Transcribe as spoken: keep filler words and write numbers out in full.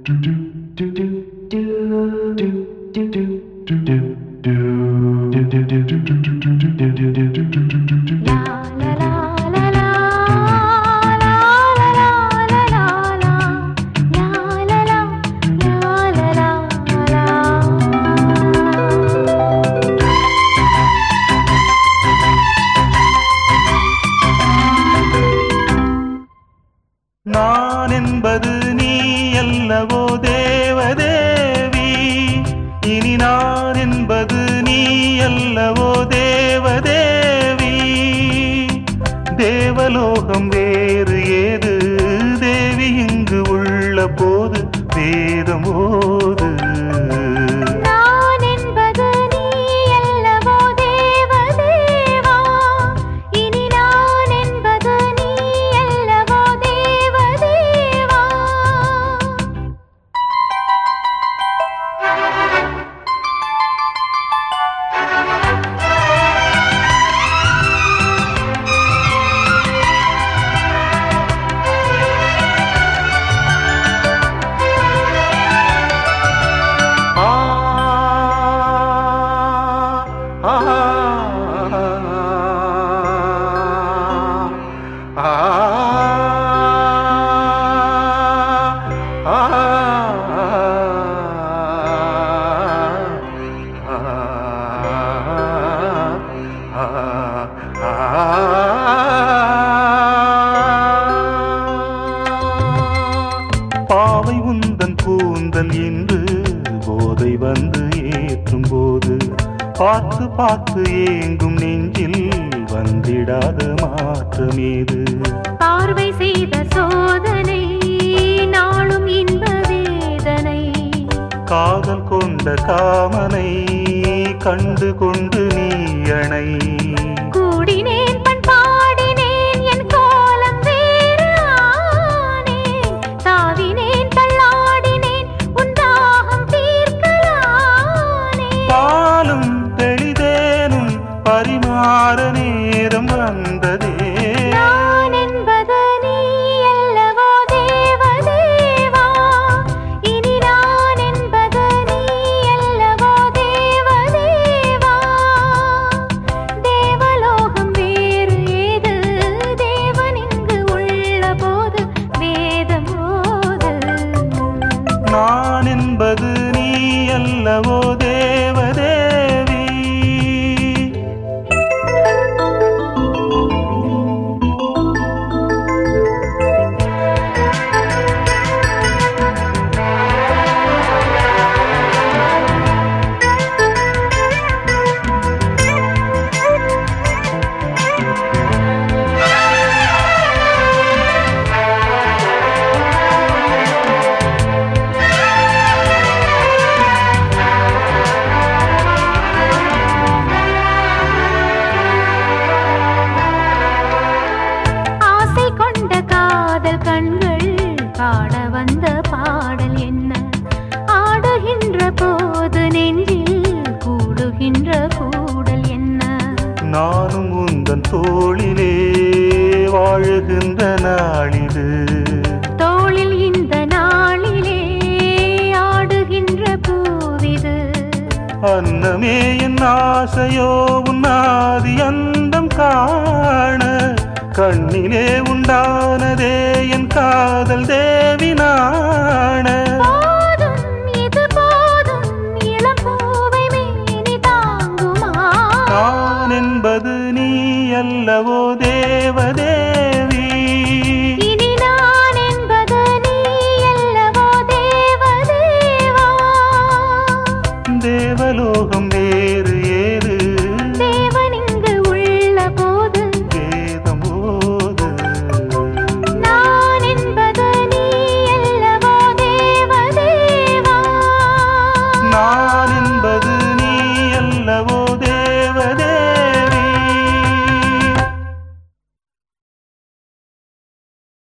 நான் என்பது நீ அல்லவோ தேவதேவி, இனி நான் என்பது நீ அல்லவோ தேவதேவி. தேவலோகம் வேறு ஏது தேவி, இங்கு உள்ள போது வேதம் ஓது. பாவை உந்தன் கூந்தல் என்று போதை வந்து ஏற்றும் போது, பார்த்து பார்த்து ஏங்கும் நெஞ்சில் வந்திடாத மாற்றமேது. பார்வை செய்த சோதனை நாளும் இன்ப வேதனை, காதல் கொண்ட காமனை கண்டு கொண்டு நீ அணை. கூடினேன் பண்பாடினேன் என் கோலம் வேறு ஆனேன், தாவினேன் தள்ளாடினேன் உன் தாகம் தீர்க்கலானே. பாலும் தெளிதேனும் பரிமாற நேரம் வந்ததே. நான் என்பது நீ அல்லவோ தேவதேவா, இனி நான் என்பது நீ அல்லவோ தேவதேவா. தேவலோகம் வேறு ஏது தேவன் இங்கு உள்ள போது வேதம் ஓது. நான் என்பது நீ அல்லவோ தேவதேவி. ஆசை கொண்ட காதல் கண்கள் பாட வந்த பாடல் என்ன, ஆடுகின்ற போது நெஞ்சில் கூடுகின்ற கூடல் என்ன. நானும் உந்தன் தோளிலே வாழுகின்ற நாளிது, தோளில் இந்த நாளிலே ஆடுகின்ற பூவிது. அன்னமே என் ஆசையோ உன்னாதி அந்தம் காண, கண்ணிலே உண்டானதே என் காதல் தேவி நாண. போதும் இது போதும் இளம் பூவை மேனி தாங்குமா. நான் என்பது நீ அல்லவோ தேவதே.